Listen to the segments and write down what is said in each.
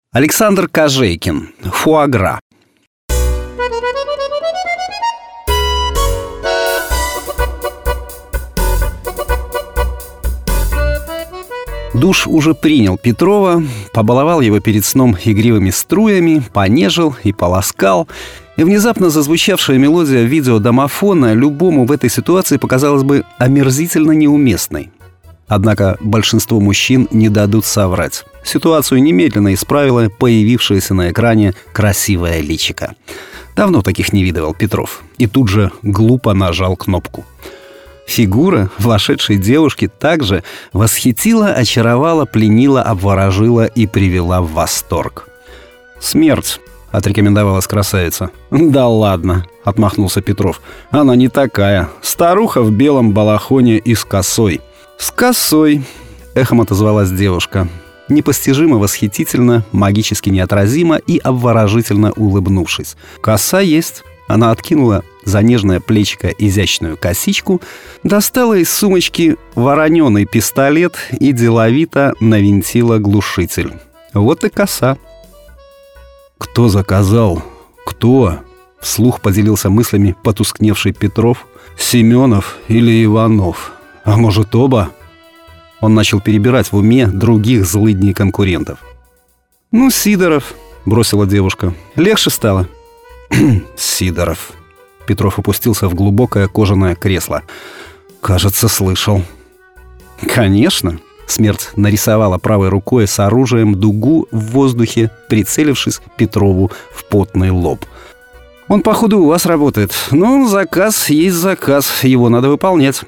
Александр Кожейкин. Фуагра. Душ уже принял Петрова, побаловал его перед сном игривыми струями, понежил и поласкал. И внезапно зазвучавшая мелодия видеодомофона любому в этой ситуации показалась бы омерзительно неуместной. Однако большинство мужчин не дадут соврать. Ситуацию немедленно исправило появившееся на экране красивое личико. Давно таких не видывал Петров. И тут же глупо нажал кнопку. Фигура вошедшей девушки также восхитила, очаровала, пленила, обворожила и привела в восторг. «Смерть», — отрекомендовалась красавица. «Да ладно», — отмахнулся Петров. «Она не такая. Старуха в белом балахоне и с косой». «С косой», — эхом отозвалась девушка. Непостижимо восхитительно, магически неотразимо и обворожительно улыбнувшись. «Коса есть». Она откинула за нежное плечико изящную косичку, достала из сумочки вороненый пистолет и деловито навинтила глушитель. Вот и коса. «Кто заказал? Кто?» — вслух поделился мыслями потускневший Петров. «Семенов или Иванов? А может, оба?» Он начал перебирать в уме других злыдней конкурентов. «Ну, Сидоров», — бросила девушка. «Легче стало?» «Сидоров». Петров опустился в глубокое кожаное кресло. «Кажется, слышал». «Конечно». Смерть нарисовала правой рукой с оружием дугу в воздухе, прицелившись Петрову в потный лоб. «Он, походу, у вас работает. Но заказ есть заказ, его надо выполнять».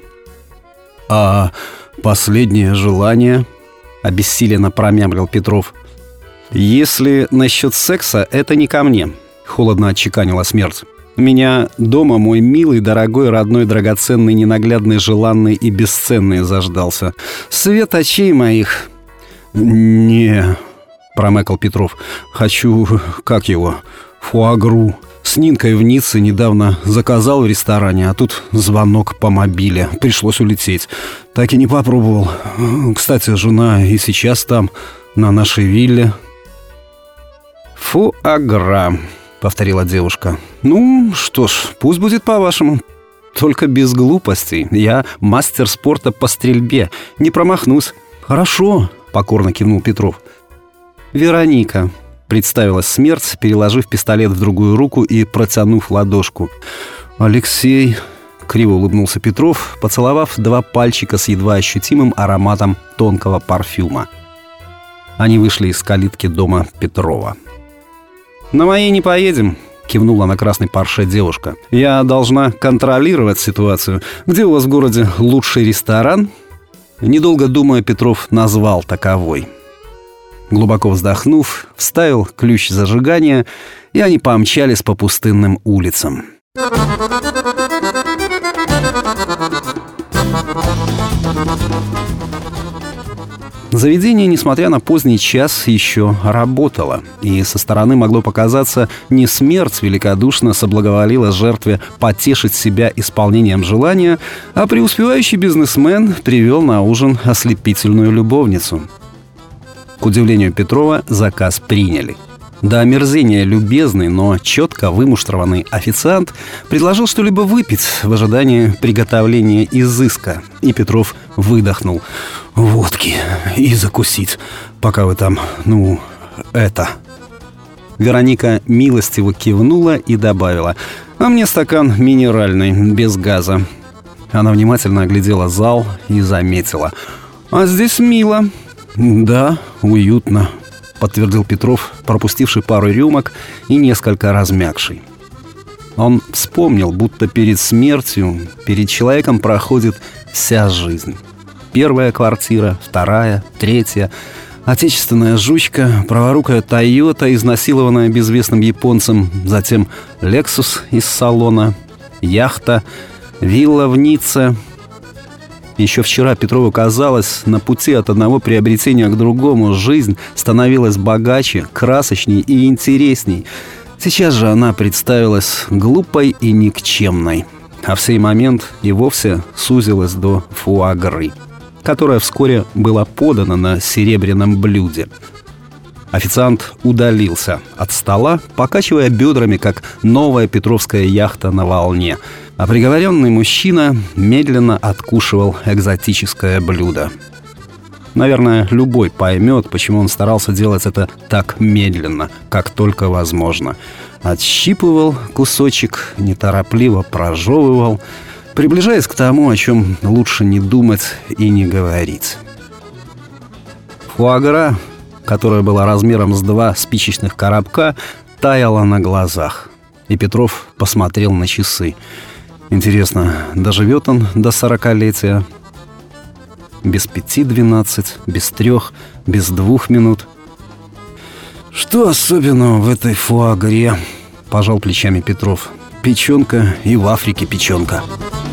«А последнее желание?» — обессиленно промямлил Петров. «Если насчет секса, это не ко мне», — холодно отчеканила смерть. «У меня дома мой милый, дорогой, родной, драгоценный, ненаглядный, желанный и бесценный заждался. Свет очей моих». «Не», — промекал Петров. «Хочу, как его, фуагру. С Нинкой в Ницце недавно заказал в ресторане, а тут звонок по мобиле. Пришлось улететь. Так и не попробовал. Кстати, жена и сейчас там, на нашей вилле». «Фуагра», — повторила девушка. «Ну, что ж, пусть будет по-вашему. Только без глупостей. Я мастер спорта по стрельбе. Не промахнусь». «Хорошо», — покорно кивнул Петров. «Вероника», — представилась смерть, переложив пистолет в другую руку и протянув ладошку. «Алексей», — криво улыбнулся Петров, поцеловав два пальчика с едва ощутимым ароматом тонкого парфюма. Они вышли из калитки дома Петрова. «На моей не поедем», — кивнула на красной Порше девушка. «Я должна контролировать ситуацию. Где у вас в городе лучший ресторан?» Недолго думая, Петров назвал таковой. Глубоко вздохнув, вставил ключ зажигания, и они помчались по пустынным улицам. Заведение, несмотря на поздний час, еще работало. И со стороны могло показаться, не смерть великодушно соблаговолила жертве потешить себя исполнением желания, а преуспевающий бизнесмен привел на ужин ослепительную любовницу. К удивлению Петрова, заказ приняли. До омерзения любезный, но четко вымуштрованный официант предложил что-либо выпить в ожидании приготовления изыска. И Петров выдохнул: «Водки и закусить, пока вы там, это». Вероника милостиво кивнула и добавила: «А мне стакан минеральный, без газа». Она внимательно оглядела зал и заметила: «А здесь мило». «Да, уютно», — подтвердил Петров, пропустивший пару рюмок и несколько размякший. Он вспомнил, будто перед смертью перед человеком проходит вся жизнь. Первая квартира, вторая, третья, отечественная жучка, праворукая Тойота, изнасилованная безвестным японцем, затем Лексус из салона, яхта, вилла в Ницце. Еще вчера Петрову казалось, на пути от одного приобретения к другому жизнь становилась богаче, красочней и интересней. Сейчас же она представилась глупой и никчемной, а в сей момент и вовсе сузилась до фуагры, которая вскоре была подана на серебряном блюде. Официант удалился от стола, покачивая бедрами, как новая петровская яхта на волне. А приговоренный мужчина медленно откушивал экзотическое блюдо. Наверное, любой поймет, почему он старался делать это так медленно, как только возможно. Отщипывал кусочек, неторопливо прожевывал, приближаясь к тому, о чем лучше не думать и не говорить. Фуагра, которая была размером с 2 спичечных коробка, таяла на глазах. И Петров посмотрел на часы. Интересно, доживет он до 40-летия? Без 5:12, без 3, без 2 минут. «Что особенного в этой фуагре?» — пожал плечами Петров. «Печенка и в Африке печенка».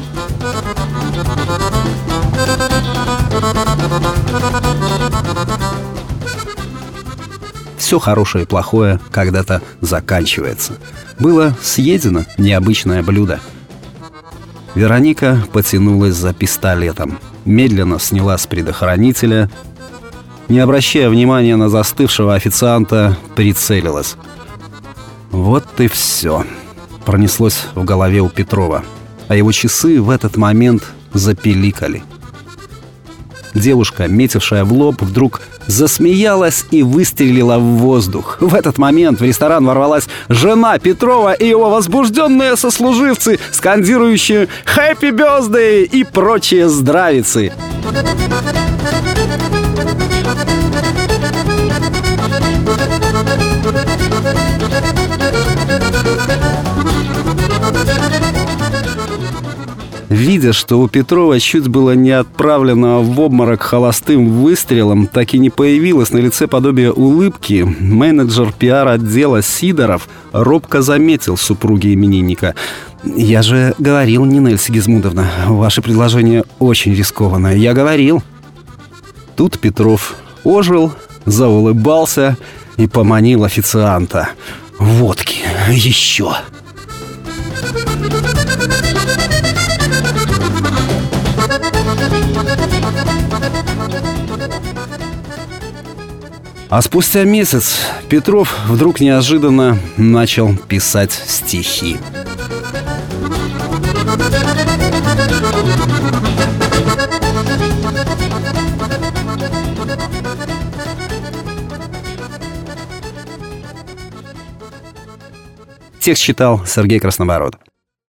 Все хорошее и плохое когда-то заканчивается. Было съедено необычное блюдо. Вероника потянулась за пистолетом, медленно сняла с предохранителя, не обращая внимания на застывшего официанта, прицелилась. Вот и все. Пронеслось в голове у Петрова, а его часы в этот момент запиликали. Девушка, метившая в лоб, вдруг засмеялась и выстрелила в воздух. В этот момент в ресторан ворвалась жена Петрова и его возбужденные сослуживцы, скандирующие «Happy Birthday» и прочие здравицы. Видя, что у Петрова чуть было не отправленного в обморок холостым выстрелом так и не появилось на лице подобие улыбки, менеджер пиар-отдела Сидоров робко заметил супруге именинника: «Я же говорил, Нинель Сигизмундовна, ваше предложение очень рискованное. Я говорил». Тут Петров ожил, заулыбался и поманил официанта: «Водки еще». А спустя месяц Петров вдруг неожиданно начал писать стихи. Текст читал Сергей Краснобород.